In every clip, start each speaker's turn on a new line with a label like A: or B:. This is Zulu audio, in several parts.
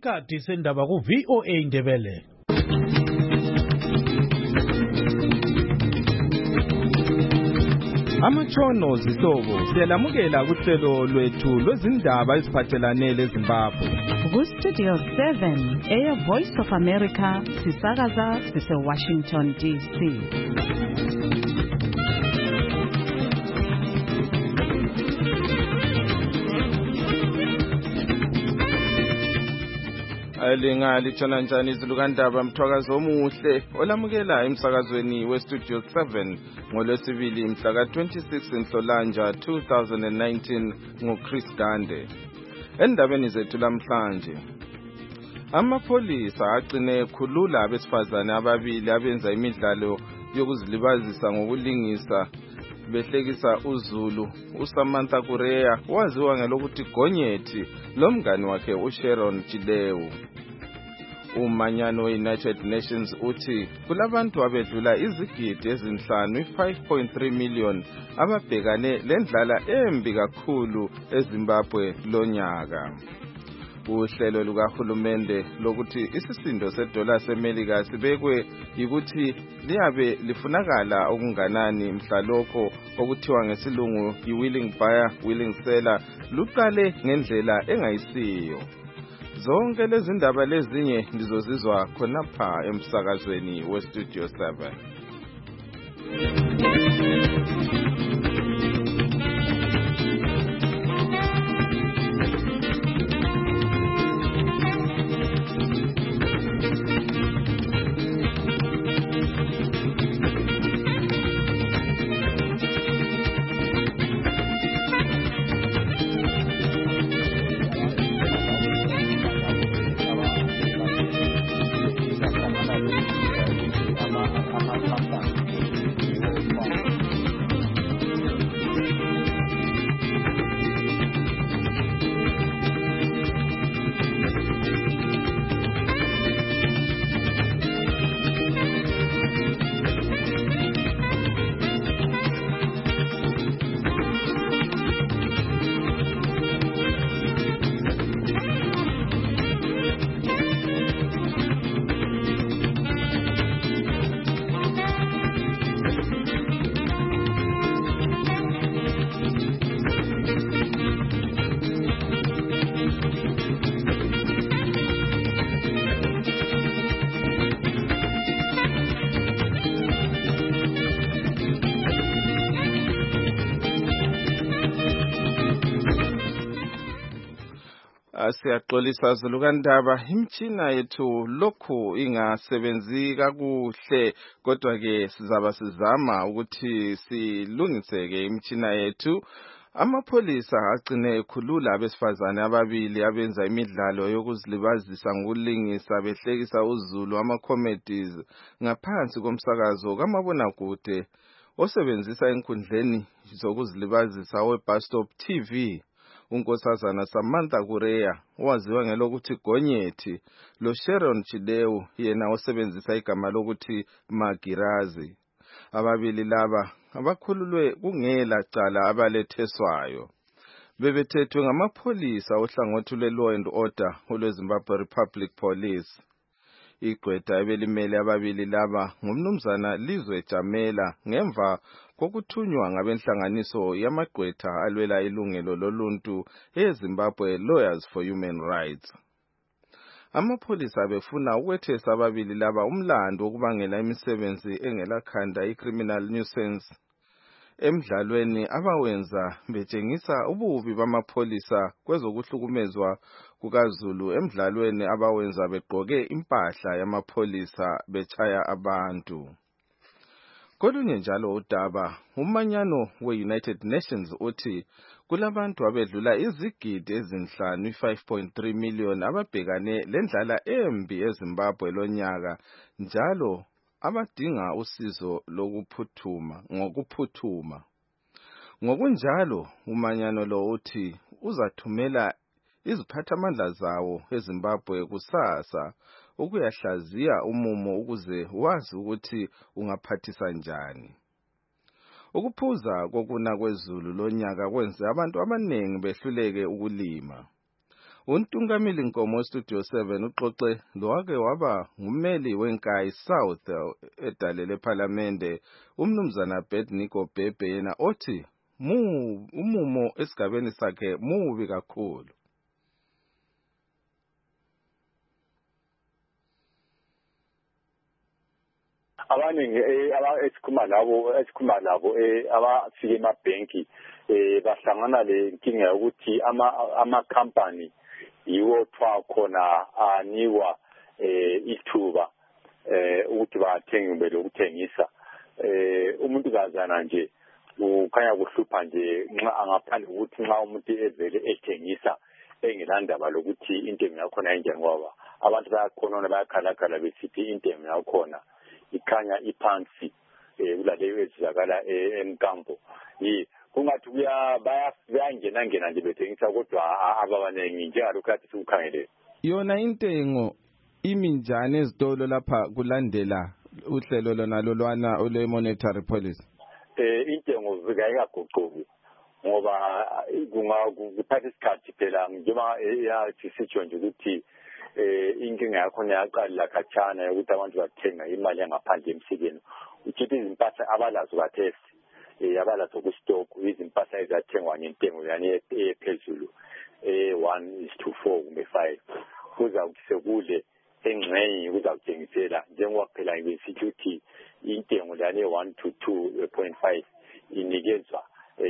A: isikhathi sendaba ku VOA Ndebele.
B: Amatshono zihlobo siyalamukela kuhlelo lwethu lwezindaba eziphathelane leZimbabwe.
C: Ku Studio 7 Air Voice of America sisakaza sise Washington DC.
B: Alingali tshona njani izilukandaba mthwakazo omuhle olamukela emsakazweni weStudio 7 ngolwesibili mhla ka-26 Nhlolanja 2019 nguChris Gande. Endabeni zethu lamhlanje, amapholisa agcine ekhulula abesifazane ababili abenza imidlalo yokuzilibazisa ngokulingisa behlekisa uZulu. uSamantha Kureya waziwa ngelokuthi Gonyethi lomngani wakhe uSharon Chilewu. Umanyano we-United Nations uthi kulabantu abedlula izigidi ezinhlanu 5.3 million ababhekane lendlala embi kakhulu eZimbabwe lonyaka. Uhlelo lukahulumende lokuthi isisindo sedola seMelika sibekwe ukuthi liyabe lifunakala okunganani mhlalokho okuthiwa ngesilungu i-willing buyer willing seller luqale ngendlela engayisiyo. Zonke lezi ndaba lezinye ndizozizwa khonapha emsakazweni weStudio 7. Siyaxolisa zilukandaba, imitshina yethu lokhu ingasebenzi kakuhle, kodwa ke sizaba sizama ukuthi silungiseke imitshina yethu. Amapholisa agcine ekhulula abesifazane ababili abenza imidlalo yokuzilibazisa ngokulingisa behlekisa uZulu ama-comedies ngaphansi komsakazo kamabonakude osebenzisa enkundleni zokuzilibazisa we-Bus Stop TV. Unkosazana Samantha Kureya waziwa ngelokuthi Gonyethi lo Sharon Chilewu yena osebenzisa igama lokuthi Magirazi. Ababili laba abakhululwe kungela cala abaletheswayo. Bebethethwe ngamapholisa ohlangothi lwe-Law and Order olweZimbabwe Republic Police. Igqwetha ebelimele ababili laba ngumnumzana Lizwe Jamela ngemva kokuthunywa ngabenhlanganiso yamagqwetha alwela ilungelo loluntu eZimbabwe Lawyers for Human Rights. Amapholisa befuna ukwethesa ababili laba umlando wokubangela imisebenzi engelakhanda i-criminal nuisance. Emdlalweni abawenza betshengisa ububi bamapholisa kwezokuhlukumezwa kukaZulu emdlalweni abawenza begqoke impahla yamapholisa betshaya abantu. Kolunye njalo udaba, umanyano we-United Nations uthi kulabantu abedlula izigidi ezinhlanu 5.3 million ababhekane lendlala embi eZimbabwe lonyaka njalo abadinga usizo ngokuphuthuma. Ngokunjalo umanyano lo uthi uzathumela iziphathamandla zawo eZimbabwe kusasa ukuyahlaziya umumo ukuze wazi ukuthi ungaphathisa njani. Ukuphuza kokuna kweZulu lonyaka kwenze abantu abanengi behluleke ukulima. Untungameli Nkomo Studio 7 uxoxe lowake waba ngummeli wenkayi South edalele ePhalamende umnumzana Abednego Bhebhe yena othi umumo esigabeni sakhe mubi kakhulu.
D: Abaningi esikhuma labo abafike emabhenki bahlangana le nkinga ukuthi ama company yiwo thwa khona anikwa ithuba ukuthi bathenge kumbe lokuthengisa umuntu kazana nje ukhanya kuhlupha nje nxa angaphandle ukuthi nxa umuntu evele ethengisa engelandaba lokuthi intengo yakhona enjani ngoba abantu bayakhona bayakhalakhala besithi intengo yakhona ikhanya iphansi kulaleyo ezizakala emkambo kungathi bayangena nje bethengisa kodwa ababanengi njengalokhu kade sikukhangele
B: yona intengo iminjani ezitolo lapha kulandela uhlelo lona lolwana ole monetary policy
D: intengo zikayikaguquki ngoba kuthatha isikhathi phela njengoba yathi sitsho nje ukuthi inkinga yakhona yaqala khatshana ukuthi abantu bathenga imali yangaphandle emsikeni uchithi izimpahla abalazo kathesi abalazo kustock izimpahla ezathengwa ngentengo yani ephezulu 1:4 kumbe 5 kuza ukuthi sekudle engxenye kuzawuthengisela njengoba phela ngisithi ukuthi intengo yani 1 to 2.5 inikezwa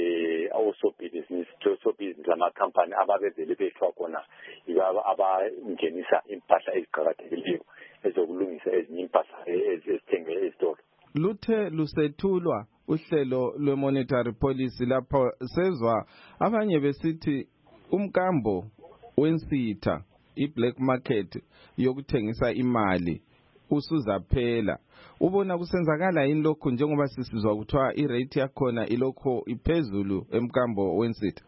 D: business lama-company ababevele bethwa khona abangenisa impahla eziqakathekileyo ezokulungisa ezinye impahla ezithengwe ezitolo.
B: Luthe lusethulwa uhlelo lwe-monetary policy lapho sezwa abanye besithi umkambo wensitha i-black market yokuthengisa imali usuzaphela. Ubona kusenzakala yini lokho njengoba sisizwa kuthiwa irate yakhona ilokho iphezulu emkambo wensitha?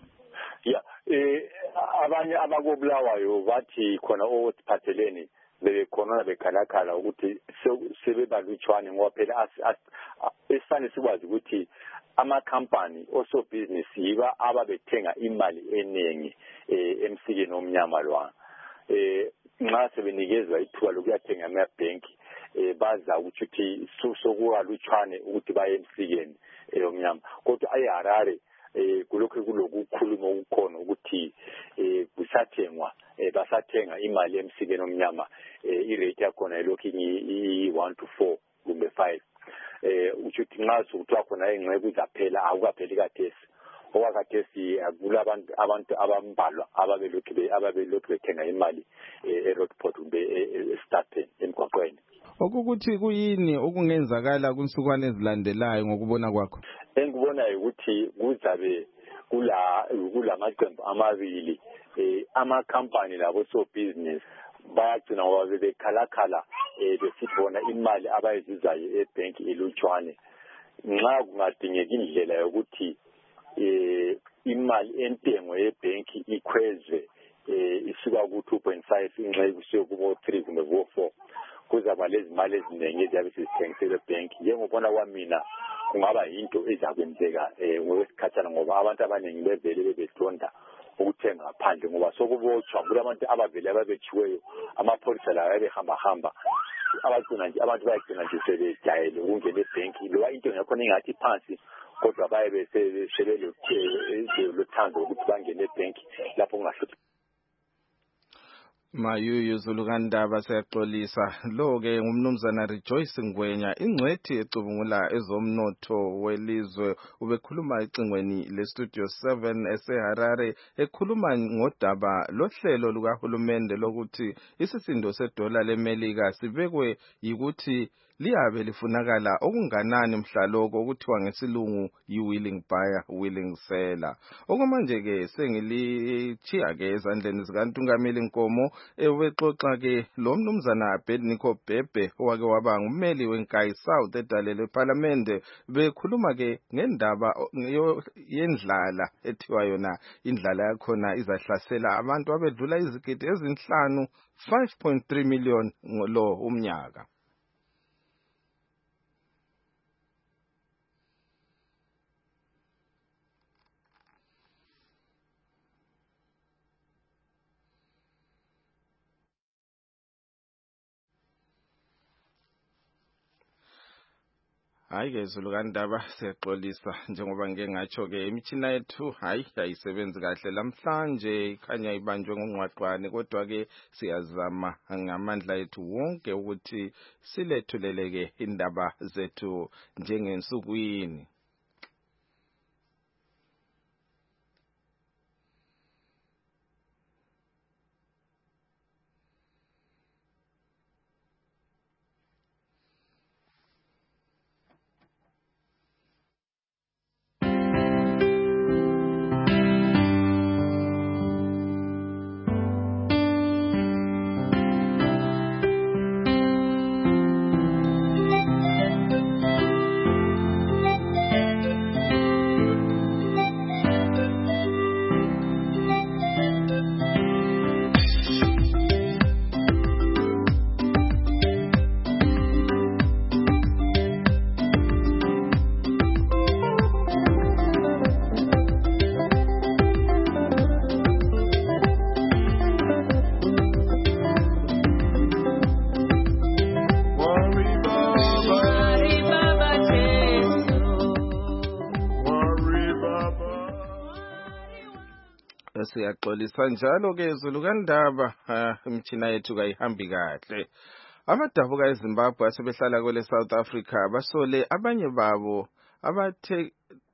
D: Abanye abakobulawayo bathi khona osiphatheleni bebekhona bekhalakhala ukuthi sebebalutshwane ngoba phela esifane sikwazi ukuthi ama-company oso-business yiba ababethenga imali eningi emsikeni omnyama lwana. Nxa sebenikezwa ithuba lokuyathenga amabhenki baza ukuthi sokukalutshwane ukuthi baye emsikeni omnyama kodwa eHarare kulokhu kulokukhuluma ukukhona ukuthi kusathengwa basathenga imali emsikeni omnyama irate yakhona ilokhu i-1 to 4 kumbe 5 ukuthi nxa sokuthiwa khona engxenye kuzaphela akukapheli kathesi okwakathesi abantu abambalwa ababelokhu bethenga imali eRockport kumbe eStarpen emgwaqweni.
B: Okukuthi kuyini okungenzakala kunsukwane ezilandelayo ngokubona kwakho?
D: Engikubonayo ukuthi kuzabe kulamaqembu amabili ama-company labo so-business bayagcina ngoba bebekhalakhala besithi bona imali abayizuzayo ebhenki ilutshwane nxa kungadingeka indlela yokuthi imali entengo yebhenki ikhwezwe isuka ku-2.5 inxa kusiyo kubo-3 kumbe kubo-4 kuzaba lezi mali eziningi eziyabe sizithengisele ebhenki. Njengobona kwamina kungaba yinto ezakwenzeka ngokwesikhathana ngoba abantu abaningi bevele bebetonda ukuthenga ngaphandle ngoba sokubotshwa kulabantu abavele ababetshiweyo amapholisa lawo ayebehamba abantu bayagcina nje sebejayele ukungena ebhenki loba intengo yakhona ingathi phansi kodwa baye besebelothando ukuthi bangene ebhenki lapho kungahluphi.
B: Mayuyu Zulukandaba siyaxolisa lo-ke ngumnumzana Rejoice Ngwenya ingcwethi ecubungula ezomnotho welizwe ubekhuluma ecingweni leStudio 7 eseHarare ekhuluma ngodaba lohlelo lukahulumende lokuthi isisindo sedola leMelika sibekwe yikuthi liyabe lifunakala okunganani mhlaloko okuthiwa ngesilungu yi-willing buyer willing seller. Okwamanje-ke sengilichiya-ke ezandleni zikaNtungameli Nkomo ewexoxa-ke lo mnumzana Abednego Bhebhe owake waba ngummeli wenkayi South edalele ePhalamende bekhuluma-ke ngendaba yendlala ethiwa yona indlala yakhona izahlasela abantu abedlula izigidi ezinhlanu 5.3 million lo umnyaka. Hayi ke Zulukandaba siyaxolisa njengoba ngeke ngatsho ke imithina yethu ayisebenzi kahle namhlanje ikhanya ibanjwe ngongqwaqwane kodwa ke siyazama ngamandla ethu wonke ukuthi silethuleleke indaba zethu njengensukwini. Siyaxolisa njalo ke Zulukandaba imithina yethu kayihambi kahle. Abadabuka eZimbabwe asebehlala kwele South Africa basole abanye babo abathe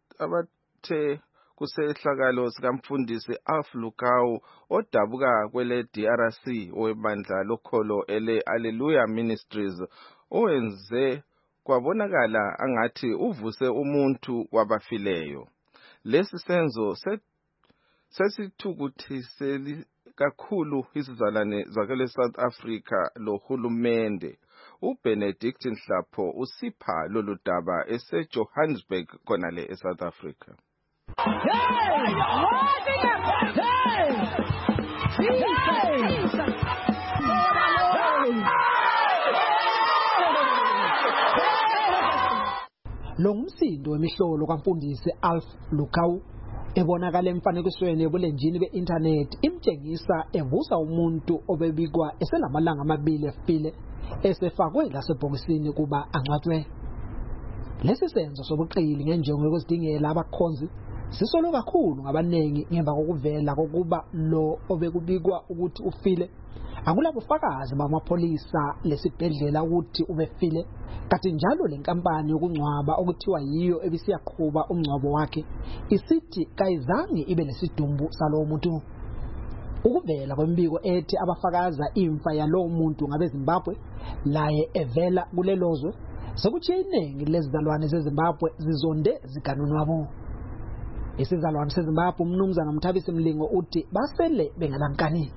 B: kusehlakalo sikamfundisi Alf Lukau odabuka kwele DRC owebandla lokholo Hallelujah Ministries owenze kwabonakala angathi uvuse umuntu wabafileyo. Lesi senzo sesithukuthiseli kakhulu isizalwane zakele South Africa lohulumende. uBenedict Nhlapho usipha lolu daba eseJohannesburg khonale eSouth Africa.
E: Lo ngumsindo wemihlolo kaMfundisi Alf Lukau ebonakala emfanekisweni ebulenjini be-internet imtshengisa evusa umuntu obebikwa eselamalanga amabili efile esefakwe lasebhokisini kuba angcwatshwe. Lesi senzo sobuqili ngenjongo yokuzidingela abakhonzi sisolo kakhulu ngabanengi ngemva kokuvela kokuba lo obekubikwa ukuthi ufile akulabufakazi bamapholisa lesibhedlela ukuthi ubefile, kanti njalo lenkampani yokungcwaba okuthiwa yiyo ebisiyaqhuba umngcwabo wakhe isithi kayizange ibe lesidumbu salowo muntu. Ukuvela kwembiko ethi abafakaza imfa yalowo muntu ngabeZimbabwe laye evela kulelozwe sekuthi iningi lezizalwane zeZimbabwe zizonde ziganunwabo. Isizalwane seZimbabwe umnumzana Mthabisi Mlingo uthi basele bengalankani.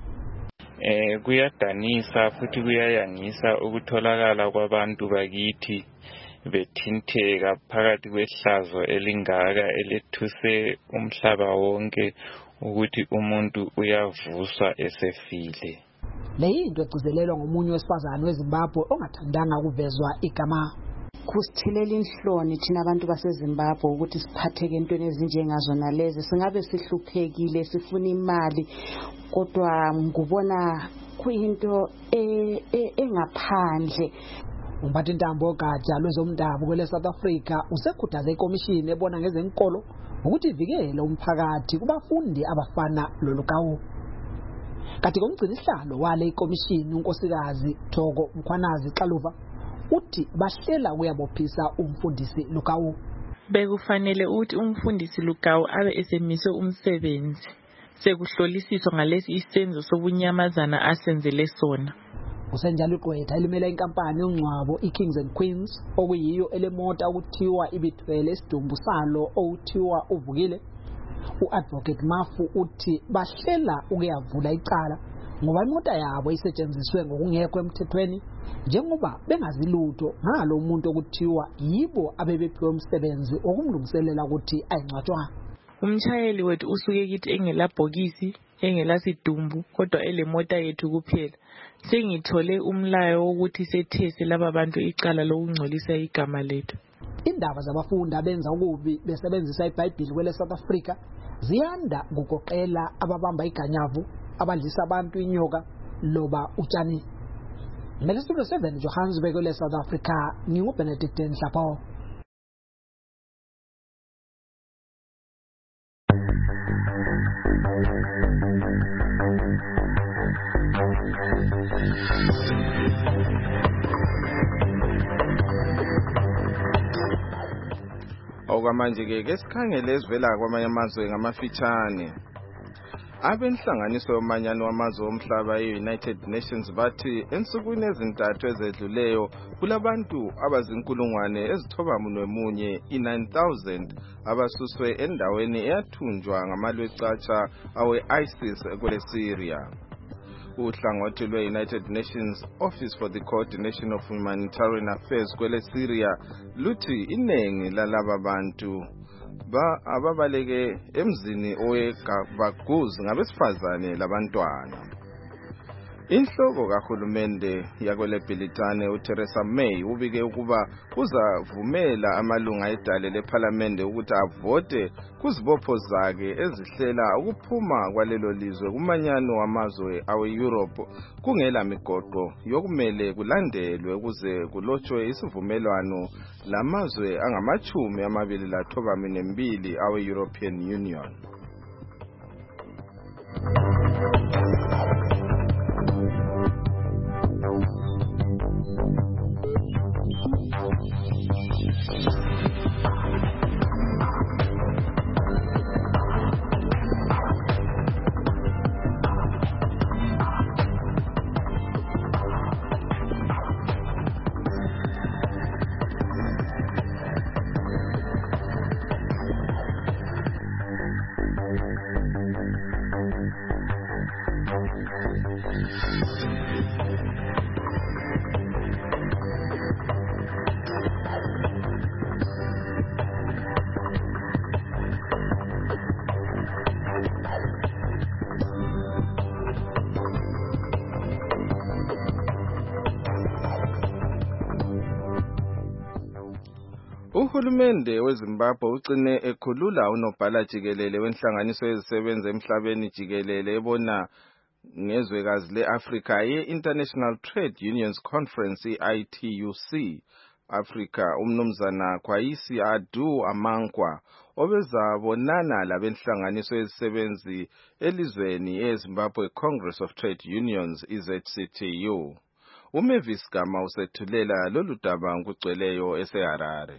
F: Kuyadanisa futhi kuyayangisa ukutholakala kwabantu bakithi bethinteka phakathi kwehlazo elingaka elethuse umhlaba wonke ukuthi umuntu uyavuswa esefile.
E: Le yinto egcizelelwa ngomunye wesifazane weZimbabwe ongathandanga ukuvezwa igama.
G: Kusithilela inhloni thina abantu baseZimbabwe ukuthi siphatheke entweni ezinjengazona lezi, singabe sihluphekile sifuna imali kodwa ngubona kuyinto engaphandle.
E: Umphathi intambo ogatsha lwezomdabu kwele South Africa usekhuthaze ikomishini ebona ngezenkolo ukuthi ivikele umphakathi kubafundi abafana loLukau. Kanti komgcini isihlalo wale ikomishini unkosikazi Thoko Mkhwanazi Xaluva uthi bahlela kuyabophisa umfundisi Lukau.
H: Bekufanele ukuthi umfundisi Lukau abe esemiswe umsebenzi sekuhlolisiswa ngalesi isenzo sobunyamazana asenzele sona.
E: Usenjalo igqwetha elimela inkampani yongcwabo iKings and Queens okuyiyo elemota ukuthiwa ibithwele isidumbu salo okuthiwa uvukile. uAdvocate Mafu uthi bahlela ukuyavula icala ngoba imota yabo isetshenziswe ngokungekho emthethweni njengoba bengazilutho ngalo umuntu okuthiwa yibo abebephiwe umsebenzi okumlungiselela ukuthi ayingcwatshwa.
H: Umshayeli wethu usuke kithi engelabhokisi engelasidumbu kodwa elemota yethu kuphela. Sengithole umlayo ukuthi sethese laba bantu icala lokungcolisa igama lethu.
E: Indaba zabafundi abenza ukubi besebenzisa iBhayibheli kwele South Africa ziyanda ngokuqela ababamba iganyavu abadlisa abantu inyoka loba utshani. Ngele Studio 7 Johannesburg kwele South Africa, nginguBenedict Nhlapho.
B: Okwamanje ke sikhangele esivela kwamanye amazwe ngamafitshane. Abenhlanganiso yomanyano wamazwe omhlaba e-United Nations bathi ensukwini ezintathu ezedluleyo kulabantu abazinkulungwane ezithobamunye 9,000 abasuswe endaweni eyathunjwa ngamalwecatsha awe-ISIS kwele Syria. Uhlangothi lwe-United Nations Office for the Coordination of Humanitarian Affairs kwele Syria luthi inengi lalaba bantu ababaleke emzini oweGabaguzi ngabesifazane labantwana. Inhloko kahulumende yakwele Britane uTheresa May ubike ukuba uzavumela amalunga edale leParliament ukuthi avote kuzibopho zakhe ezihlela ukuphuma kwalelo lizwe kumanyano wamazwe awe-Europe kungela migoqo yokumele kulandelwe ukuze kulotshwe isivumelwano lamazwe angama-22 awe-European Union. Uhulumende weZimbabwe ucine ekhulula unobhala jikelele wenhlanganiso yezisebenzi emhlabeni jikelele ebona ngezwekazi leAfrika ye-International Trade Unions Conference ITUC Africa umnumzana Kwayisi Adu Amankwa obezabonana labenhlanganiso yezisebenzi elizweni eZimbabwe Congress of Trade Unions ZCTU. Umavis Gama usethulela lolu daba ngugcweleyo eseHarare.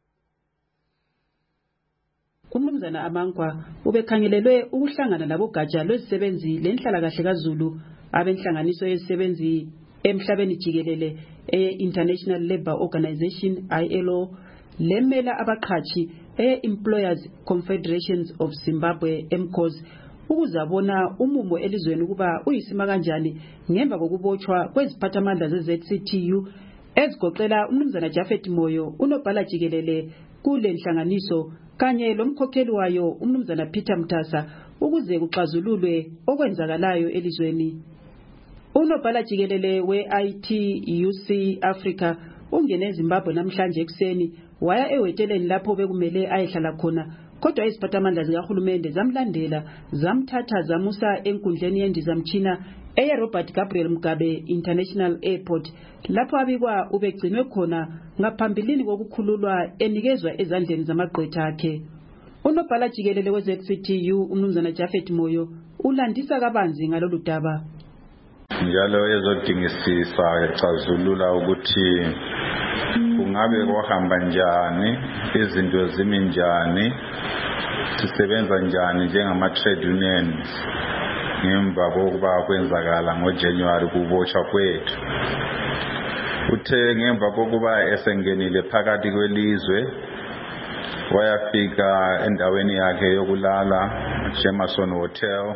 I: Umnumzana Amankwa ubekhangelelwe ukuhlangana labogatsha lwezisebenzi lenhlalakahle kaZulu abenhlanganiso yezisebenzi emhlabeni jikelele e-International Labour Organization ILO lemela abaqhatshi e-Employers Confederations of Zimbabwe MCOS ukuzabona umumo elizweni kuba uyisima kanjani ngemva kokubotshwa kweziphathamandla ze-ZCTU ezigoqela umnumzana Japhet Moyo unobhala jikelele kule nhlanganiso kanye lomkhokheli wayo umnumzana Peter Mtasa ukuze kuxazululwe okwenzakalayo elizweni. Unobhala jikelele we-ITUC Africa ungene eZimbabwe namhlanje ekseni waya eweteleni lapho bekumele ayehlala khona kodwa iziphathamandla zikahulumende zamlandela zamthatha zamusa enkundleni yendizamtshina eye-Robert Gabriel Mugabe International Airport lapho abikwa ubegcinwe khona ngaphambilini kokukhululwa enikezwa ezandleni zamagqwetha akhe. Unobhala jikelele we-ZCTU umnumzana Japhet Moyo ulandisa kabanzi ngalolu daba.
J: Njalo ezodingisisa ecazulula ukuthi kungabe kwahamba njani, izinto zimi njani, sisebenza njani njengama trade unions ngemva kokuba kwenzakala ngoJanuary kubotshwa kwethu. Uthe ngemva kokuba esengenile phakathi kwelizwe wayafika endaweni yakhe yokulala Jameson Hotel,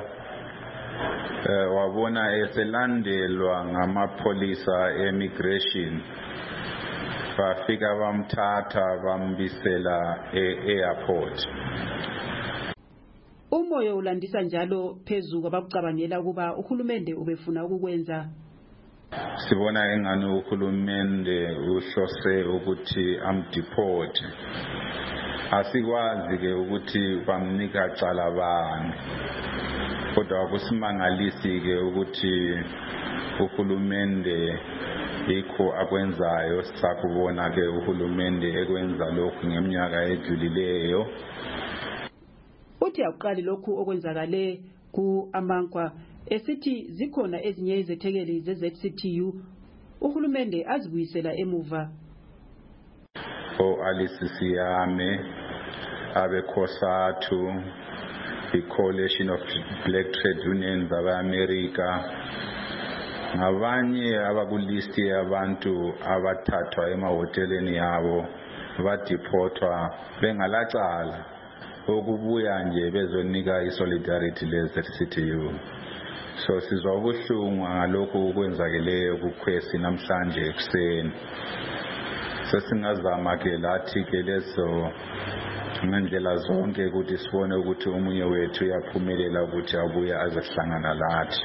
J: wabona eselandelwa ngamapolisa e-immigration, bafika bamthatha bambisela e-airport.
I: Umoyo ulandisa njalo phezu kwabakucabangela ukuba uhulumende ubefuna ukukwenza.
J: Sibona engani uhulumende uhlose ukuthi amdeport. Asikwazi ke ukuthi bamnika cala bani. Kodwa kusimangalisi ke ukuthi uhulumende ikho akwenzayo. Sakubona ke uhulumende ekwenza lokhu ngeminyaka edlulileyo.
I: Uthi aqali lokhu okwenzakale ku Amankwa esithi zikhona ezinye izethekeli ze-ZCTU uhulumende azibuyisela emuva.
J: Alice Siyame abekhosathu, i-Coalition of Black Trade Unions abe-America, ngabanye abakulisti yabantu abathathwa emahoteleni yabo badiphotwa bengalacala ukubuya nje bezonika isolidarity le-ZCTU. So sizwa ubuhlungu ngalokhu okwenzakeleyo kukhwesi namhlanje ekuseni. Sesingazama ke lathi ke lezo ngendlela zonke ukuthi sibone ukuthi umunye wethu uyaphumelela ukuthi abuye azohlangana lathi.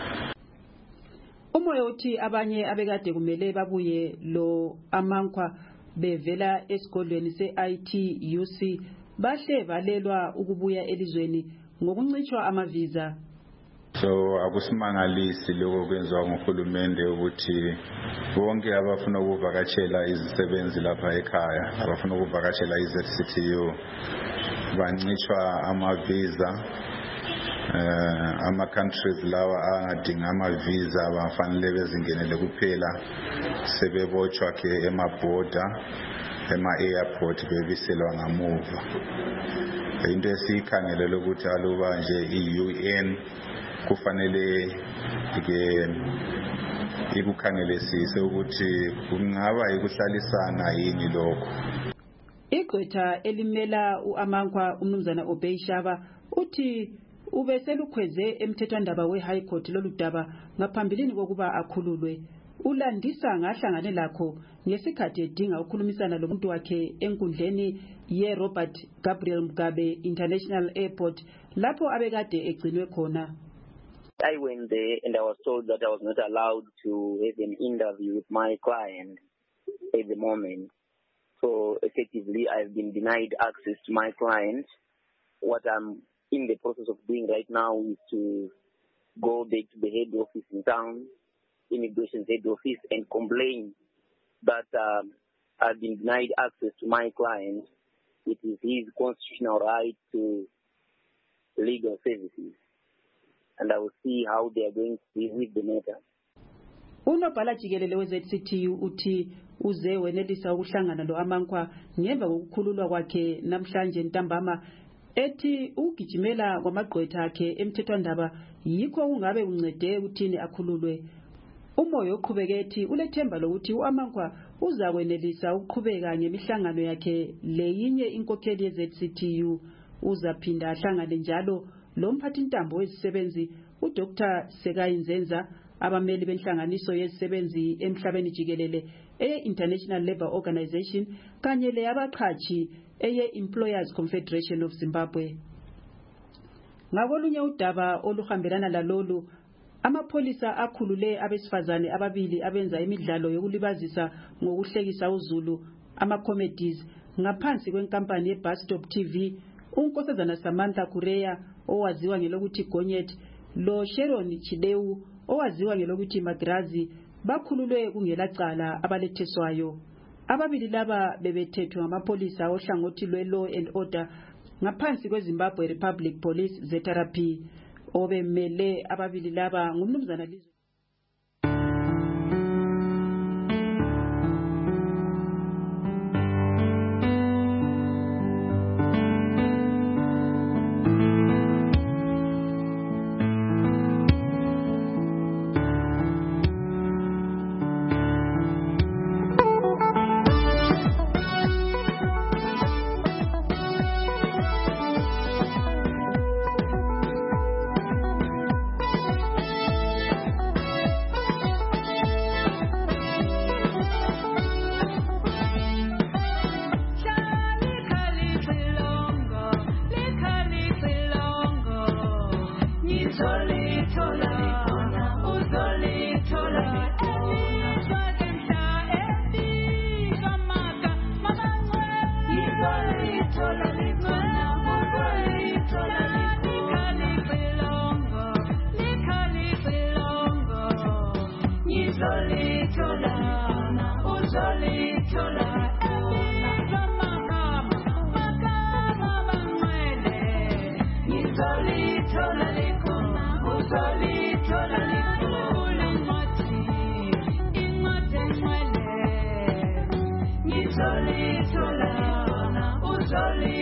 I: Umoya uthi abanye abekade kumele babuye lo amankwa bevela esigodlweni se-ITUC bahle valelwa ukubuya elizweni ngokuncitshwa amavisa.
J: So akusimangalisi lokho kwenziwa nguhulumende ukuthi bonke abafuna ukuvakashela izisebenzi lapha ekhaya, abafuna ukuvakashela iZCTU bancitshwa amavisa. Ama-countries lawa angadinga amavisa bafanele bezingenele kuphela sebebotshwa ke emaborder, ema-airport bebiselwa ngamuva. Into esiyikhangelele ukuthi aluba nje i-UN kufanele ke ikukhangelisise ukuthi kungaba ikuhlalisana yini lokho.
I: Igqwetha elimela uAmankwa umnumzana Obeyishaba uthi ubeselukhweze emthethwandaba we-High Court loludaba ngaphambilini kokuba akhululwe. Ulandisa ngahlangane lakho ngesikhathi edinga ukukhulumisana lomuntu wakhe enkundleni ye-Robert Gabriel Mugabe International Airport lapho abekade egcinwe khona.
K: I went there and I was told that I was not allowed to have an interview with my client at the moment. So effectively, I've been denied access to my client. What I'm in the process of doing right now is to go back to the head office in town, immigration head office, and complain that I've been denied access to my client. It is his constitutional right to legal services. And I will see how they are going to deal with the matter.
I: Unobhala jikelele we-ZCTU uthi uze wenelisa ukuhlangana lo Amankwa ngemva kokukhululwa kwakhe namhlanje ntambama ethi ugijimela kwamagqwetha akhe emthethwandaba yikho ungabe uncede ukuthini akhululwe. Umoya oqhubeke ethi ulethemba lokuthi uAmankwa uzakwenelisa ukuqhubeka ngemihlangano yakhe leyinye inkokheli ye-ZCTU uzaphinda ahlangane njalo lo mphathintambo wezisebenzi uDr Sekayi Nzenza abameli benhlanganiso yezisebenzi emhlabeni jikelele eye-International Labour Organization kanye leyabaqhashi eye-Employers Confederation of Zimbabwe. Ngakolunye udaba oluhambelana lalolu amapholisa akhulule abesifazane ababili abenza imidlalo yokulibazisa ngokuhlekisa uZulu ama-comedies ngaphansi kwenkampani ye-Bus Stop TV unkosazana Samantha Kureya owaziwa ngelokuthi Gonyet lo Sharon Chidewu owaziwa ngelokuthi Magrazi bakhululwe kungelacala abaletheswayo. Ababili laba bebethethwe ngamapolisa ohlangothi lwe-Law and Order ngaphansi kweZimbabwe Republic Police ZRP. Obemele ababili laba ngumnumzana Lizo.
L: Uzolithola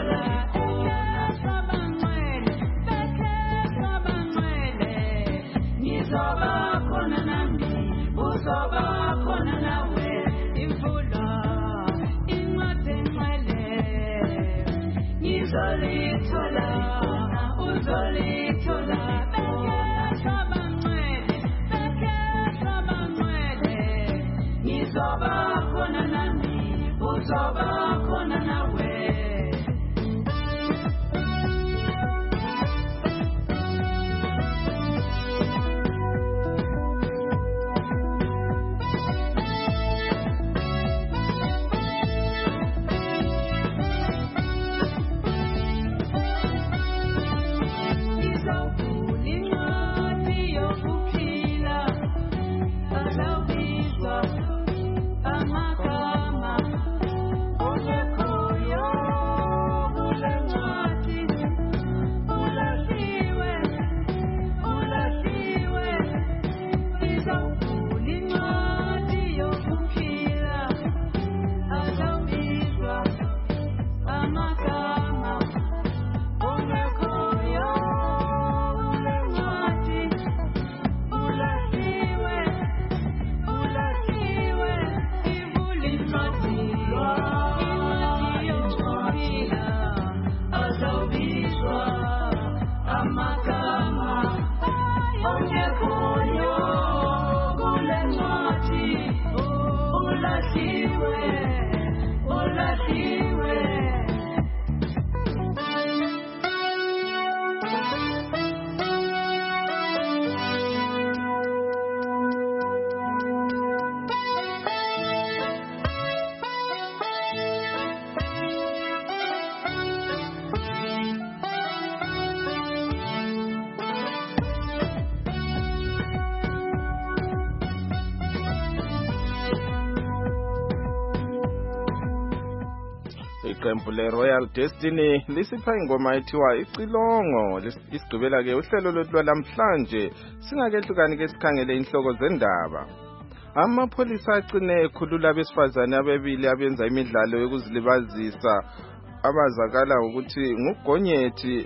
B: Iqembu le-Royal Destiny lisipha ingoma ethiwa Icilongo. Isigqibela ke uhlelo lwethu lwalamhlanje singakehlukani ke sikhangele inhloko zendaba. Amapholisa agcine ekhulula abesifazane ababili abenza imidlalo yokuzilibazisa abazakala ukuthi nguGonyethi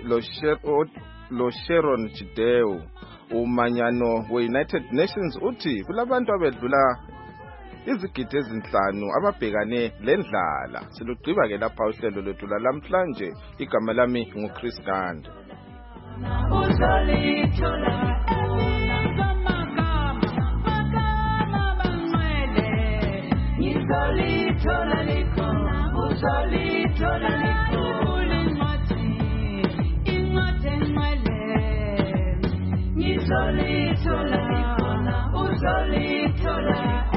B: lo Sharon Chideu. Umanyano we-United Nations uthi kulabantu abedlula izigidi ezinhlanu ababhekane lendlala. Silugqiba ke lapha uhlelo lwethu lamhlanje. Igama lami nguChris Gand.
L: Uzolithola